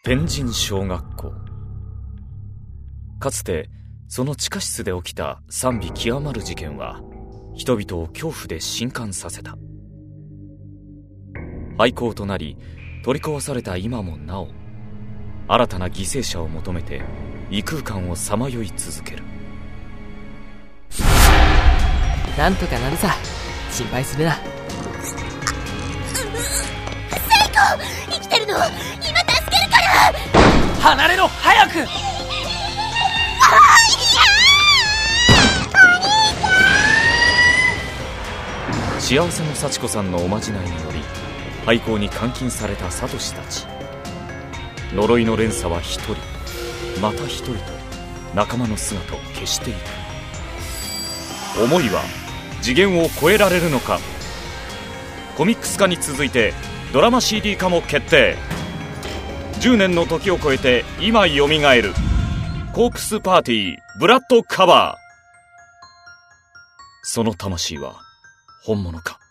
天神小学校。かつてその地下室で起きた賛美極まる事件は人々を恐怖で震撼させた。廃校となり取り壊された今もなお、新たな犠牲者を求めて異空間をさまよい続ける。 なんとかなるさ、心配するな。 セイコ、生きてるの、今助けるから。 離れろ、早く。 幸せの幸子さんのおまじないにより廃校に監禁されたサトシたち。呪いの連鎖は一人また一人と仲間の姿を消していく。思いは次元を超えられるのか。コミックス化に続いてドラマ CD 化も決定。10年の時を超えて今よみがえるコープスパーティーブラッドカバー。その魂は本物か。